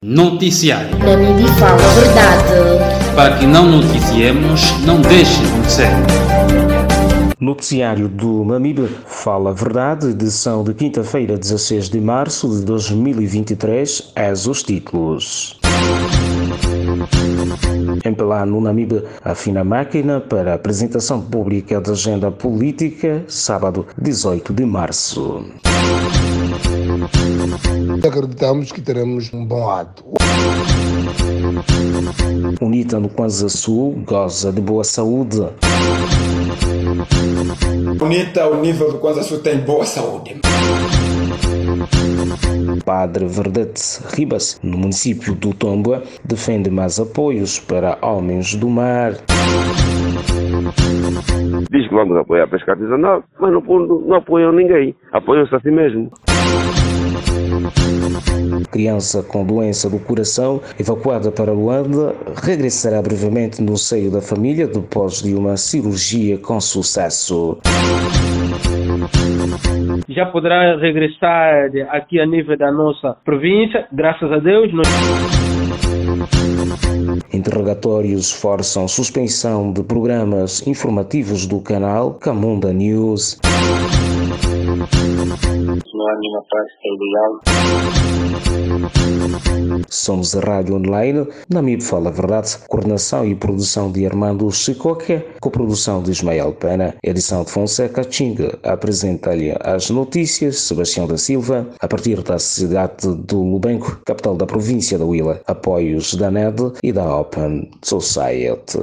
Noticiário. Namíbia fala a verdade. Para que não noticiemos, não deixe de acontecer. Noticiário do Namíbia fala a verdade, edição de quinta-feira, 16 de março de 2023, és os títulos. MPLA no Namíbia afina a máquina para a apresentação pública da agenda política, sábado 18 de março. Acreditamos que teremos um bom ato. UNITA no Kwanza Sul goza de boa saúde. UNITA, o nível do Kwanza Sul tem boa saúde. Padre Verdete Ribas, no município do Tomboa, defende mais apoios para homens do mar. Diz que vamos apoiar a pesca artesanal, mas no fundo não apoiam ninguém. Apoiam-se a si mesmo. Criança com doença do coração, evacuada para Luanda, regressará brevemente no seio da família depois de uma cirurgia com sucesso. Já poderá regressar aqui a nível da nossa província, graças a Deus. Interrogatórios forçam suspensão de programas informativos do canal Camunda News. Não há nenhuma prática ilegal. Somos a Rádio Online, Namíbia Fala a Verdade, coordenação e produção de Armando Chicoque, coprodução de Ismael Pena, edição de Fonseca Chinga, apresenta-lhe as notícias, Sebastião da Silva, a partir da cidade do Lubenco, capital da província da Huila, apoios da NED e da Open Society.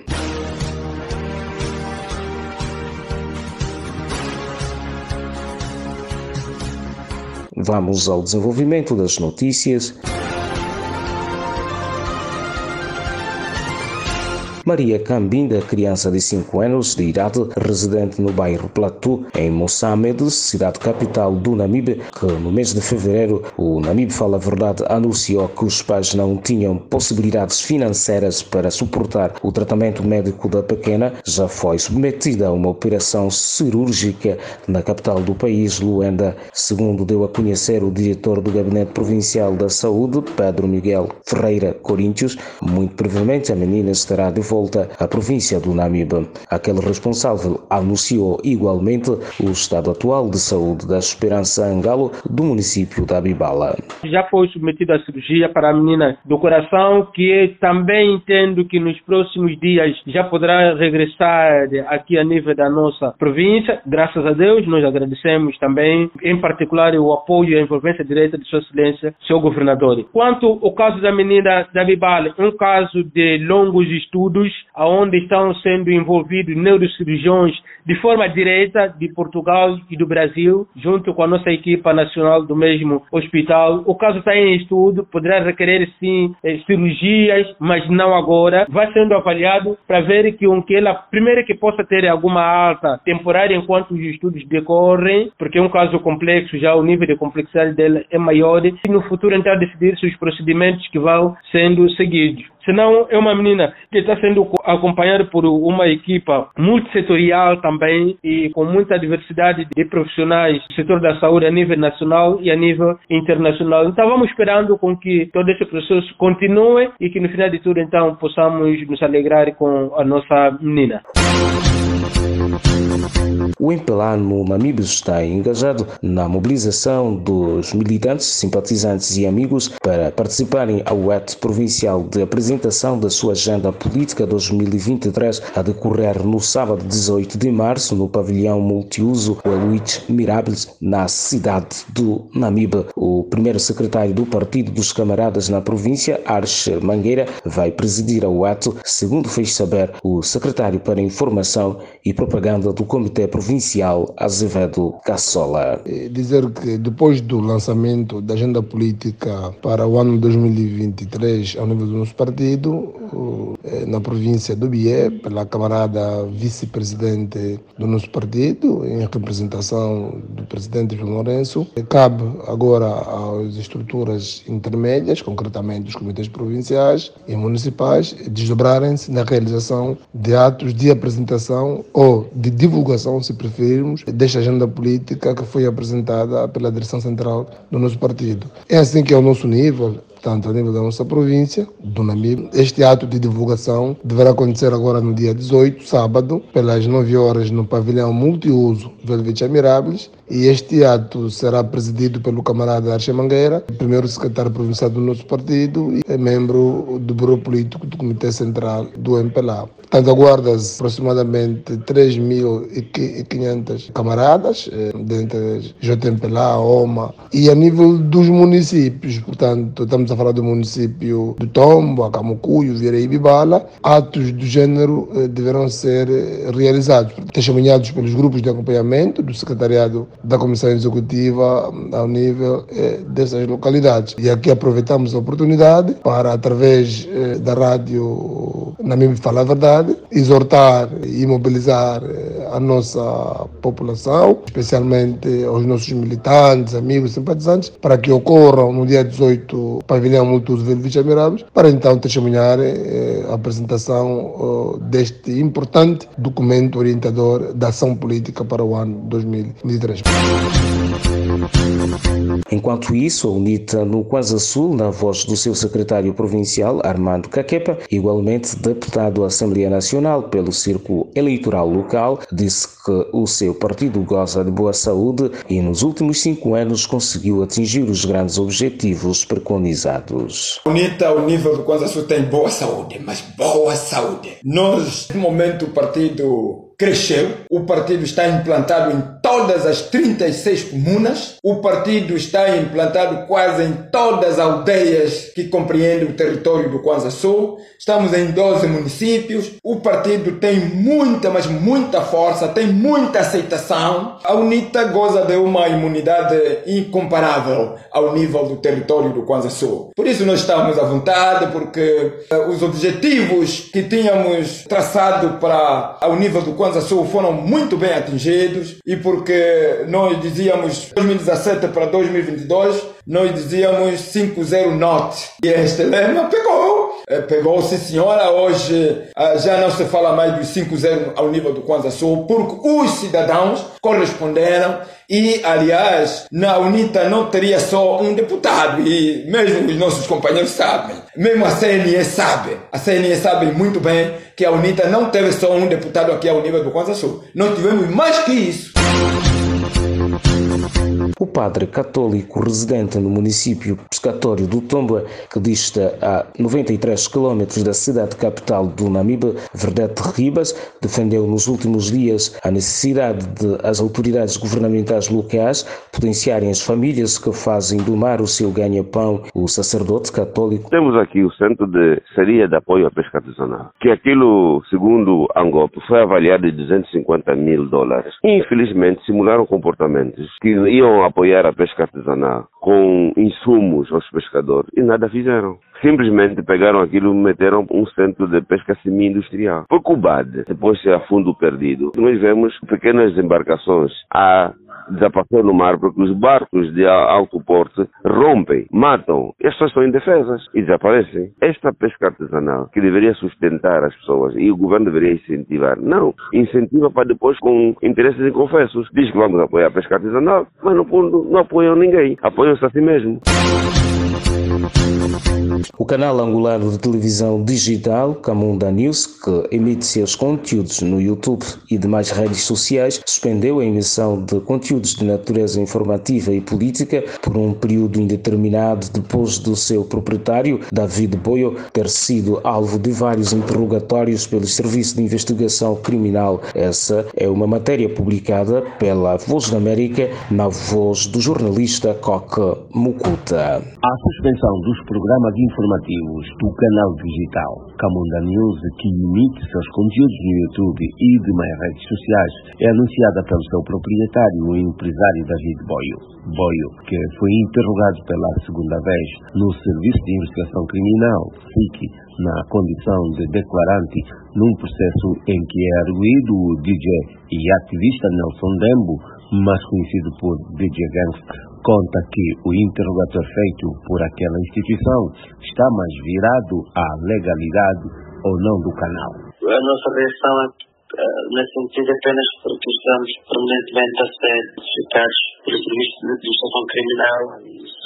Vamos ao desenvolvimento das notícias. Maria Cambinda, criança de 5 anos de idade, residente no bairro Plateau, em Moçambique, cidade capital do Namíbia, que no mês de fevereiro o Namíbia Fala a Verdade anunciou que os pais não tinham possibilidades financeiras para suportar o tratamento médico da pequena, já foi submetida a uma operação cirúrgica na capital do país, Luanda, segundo deu a conhecer o diretor do Gabinete Provincial da Saúde, Pedro Miguel Ferreira Coríntios. Muito brevemente a menina estará de volta à província do Namíbia. Aquele responsável anunciou igualmente o estado atual de saúde da Esperança Angalo do município da Abibala. Já foi submetida à cirurgia para a menina do coração, que também entendo que nos próximos dias já poderá regressar aqui a nível da nossa província. Graças a Deus, nós agradecemos também, em particular, o apoio e a envolvência direta de Sua Excelência, Sr. Governador. Quanto ao caso da menina da Abibala, um caso de longos estudos, onde estão sendo envolvidos neurocirurgiões de forma direta de Portugal e do Brasil, junto com a nossa equipa nacional do mesmo hospital. O caso está em estudo, poderá requerer sim cirurgias, mas não agora. Vai sendo avaliado para ver que ela, primeiro, que possa ter alguma alta temporária enquanto os estudos decorrem, porque é um caso complexo, já o nível de complexidade dela é maior, e no futuro então decidir-se os procedimentos que vão sendo seguidos. Senão é uma menina que está sendo acompanhada por uma equipa multissetorial também e com muita diversidade de profissionais do setor da saúde a nível nacional e a nível internacional. Então vamos esperando com que todo esse processo continue e que no final de tudo então possamos nos alegrar com a nossa menina. O MPLA no Namíbia está engajado na mobilização dos militantes, simpatizantes e amigos para participarem ao ato provincial de apresentação da sua agenda política 2023 a decorrer no sábado 18 de março no pavilhão multiuso Luís Mirables, na cidade do Namíbia. O primeiro secretário do Partido dos Camaradas na província, Archer Mangueira, vai presidir ao ato, segundo fez saber o secretário para Informação e Propaganda do Comitê Provincial, Azevedo Cassola. Dizer que depois do lançamento da agenda política para o ano 2023 ao nível do nosso partido, na província do Bié, pela camarada vice-presidente do nosso partido, em representação do presidente João Lourenço, cabe agora às estruturas intermédias, concretamente os comitês provinciais e municipais, desdobrarem-se na realização de atos de apresentação ou de divulgação, se preferirmos, desta agenda política que foi apresentada pela direção central do nosso partido. É assim que, ao nosso nível, portanto, a nível da nossa província, do Namibe. Este ato de divulgação deverá acontecer agora no dia 18, sábado, pelas 9 horas, no pavilhão multiuso Velvet Admiráveis. E este ato será presidido pelo camarada Arche Mangueira, primeiro secretário provincial do nosso partido e é membro do Bureau Político do Comitê Central do MPLA. Portanto, aguarda-se aproximadamente 3.500 camaradas, dentre JMPLA, OMA, e a nível dos municípios, portanto, estamos a falar do município do Tombo, Acamucuio, Vieira e Bibala, atos do género deverão ser realizados, testemunhados pelos grupos de acompanhamento do secretariado da Comissão Executiva ao nível dessas localidades. E aqui aproveitamos a oportunidade para, através da rádio Namibe Fala a Verdade, exortar e mobilizar a nossa população, especialmente aos nossos militantes, amigos, simpatizantes, para que ocorram no dia 18 pavilhão multiuso Velvet Admiráveis, para então testemunhar a apresentação deste importante documento orientador da ação política para o ano 2023. Enquanto isso, a UNITA no Kwanza Sul, na voz do seu secretário provincial, Armando Caquepa, igualmente deputado à Assembleia Nacional pelo Círculo Eleitoral Local, disse que o seu partido goza de boa saúde e nos últimos 5 anos conseguiu atingir os grandes objetivos preconizados. A UNITA, ao nível do Kwanza Sul, tem boa saúde, mas boa saúde. Nós, no momento, o partido cresceu, o partido está implantado em todas as 36 comunas, o partido está implantado quase em todas as aldeias que compreendem o território do Kwanza Sul, estamos em 12 municípios, o partido tem muita, mas muita força, tem muita aceitação. A UNITA goza de uma imunidade incomparável ao nível do território do Kwanza Sul. Por isso nós estamos à vontade, porque os objetivos que tínhamos traçado para ao nível do Kwanza Sul foram muito bem atingidos, e porque nós dizíamos 2017 para 2022, nós dizíamos 5-0 NOT. E este lema pegou, sim senhora. Hoje já não se fala mais dos 5-0 ao nível do Kwanza Sul, porque os cidadãos corresponderam. E, aliás, na UNITA não teria só um deputado, e mesmo os nossos companheiros sabem, mesmo a CNE sabe muito bem que a UNITA não teve só um deputado aqui ao nível do Kwanza Sul. Nós tivemos mais que isso. O padre católico residente no município pescatório do Tombo, que dista a 93 km da cidade capital do Namibe, Verdete Ribas, defendeu nos últimos dias a necessidade de as autoridades governamentais locais potenciarem as famílias que fazem do mar o seu ganha-pão. O sacerdote católico: temos aqui o Centro de Seria de Apoio à Pesca Artesanal, que aquilo, segundo Angop, foi avaliado em $250 mil. Infelizmente, simularam comportamentos que iam apoiar a pesca artesanal com insumos aos pescadores e nada fizeram. Simplesmente pegaram aquilo e meteram um centro de pesca semi-industrial. Por Cubade, depois de ser a fundo perdido, nós vemos pequenas embarcações a desaparecer no mar porque os barcos de alto porte rompem, matam, e as pessoas são indefesas e desaparecem. Esta pesca artesanal, que deveria sustentar as pessoas e o governo deveria incentivar, não, incentiva para depois com interesses inconfessos. Diz que vamos apoiar a pesca artesanal, mas no fundo não apoiam ninguém, apoiam-se a si mesmo. O canal angolano de televisão digital Camunda News, que emite seus conteúdos no YouTube e demais redes sociais, suspendeu a emissão de conteúdos de natureza informativa e política por um período indeterminado depois do seu proprietário, David Boio, ter sido alvo de vários interrogatórios pelo Serviço de Investigação Criminal. Essa é uma matéria publicada pela Voz da América na voz do jornalista Coque Mukuta. A suspensão dos programas informativos do canal digital Camunda News, que emite seus conteúdos no YouTube e demais redes sociais, é anunciada pelo seu proprietário, o empresário David Boio. Boio, que foi interrogado pela segunda vez no Serviço de Investigação Criminal, SIC, na condição de declarante num processo em que é arguido o DJ e ativista Nelson Dembo, mais conhecido por DJ Gangsta, conta que o interrogatório feito por aquela instituição está mais virado à legalidade ou não do canal. A nossa reação nesse sentido apenas porque estamos permanentemente a ser notificados pelo Serviço de Investigação Criminal, e isso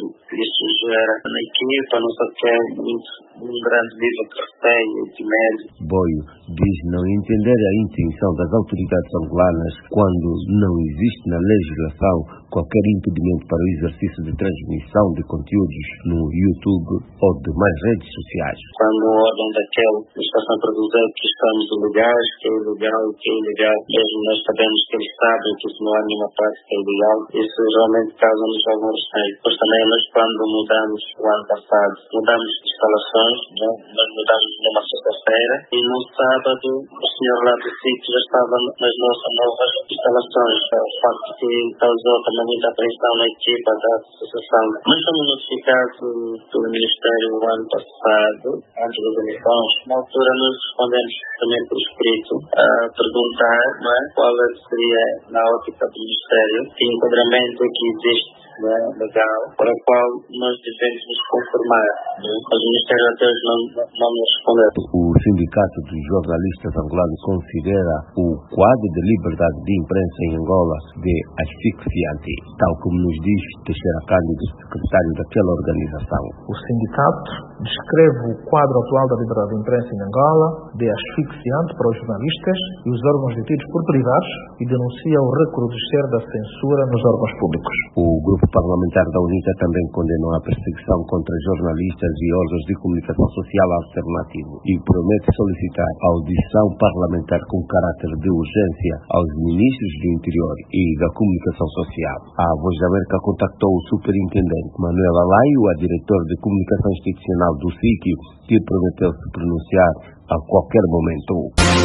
isso gera na equipa, não só que é um grande nível de receio, de medo. Boio diz não entender a intenção das autoridades angolanas quando não existe na legislação qualquer impedimento para o exercício de transmissão de conteúdos no YouTube ou demais redes sociais. Quando ordem daquela legislação para dizer que estamos ilegais, que é ilegal, mesmo nós sabemos que eles sabem que isso não há nenhuma prática ilegal, isso realmente causa-nos algum receio. Pois também nós, quando mudamos o ano passado, mudamos de instalações, né? Nós mudamos numa sexta-feira e no sábado o senhor lá do sítio já estava nas nossas novas instalações. O facto que causou também muita apreensão na equipa da associação. Nós fomos notificados pelo Ministério o ano passado, antes das eleições. Na altura nós respondemos também por escrito a perguntar, não é, qual seria, na ótica do Ministério, que enquadramento que existe, né, legal, para o qual nós devemos nos conformar. Os Ministérios até hoje não nos responderam. O Sindicato dos Jornalistas Angolanos considera o quadro de liberdade de imprensa em Angola de asfixiante, tal como nos diz Teixeira Cândido, secretário daquela organização. O sindicato descreve o quadro atual da liberdade de imprensa em Angola de asfixiante para os jornalistas e os órgãos detidos por privados e denuncia o recrudescer da censura nos órgãos públicos. O grupo parlamentar da UNITA também condenou a perseguição contra jornalistas e órgãos de comunicação social alternativo e promete solicitar audição parlamentar com caráter de urgência aos ministros do Interior e da Comunicação Social. A Voz da América contactou o superintendente Manuel Alaio, a diretor de comunicação institucional do SIC, que prometeu se pronunciar a qualquer momento.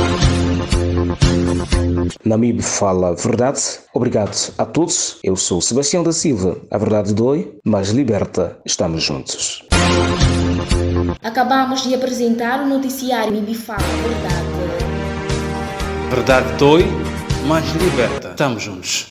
Namibe fala a verdade. Obrigado a todos. Eu sou Sebastião da Silva. A verdade dói, mas liberta. Estamos juntos. Acabamos de apresentar o noticiário Namibe fala a verdade. Verdade dói, mas liberta. Estamos juntos.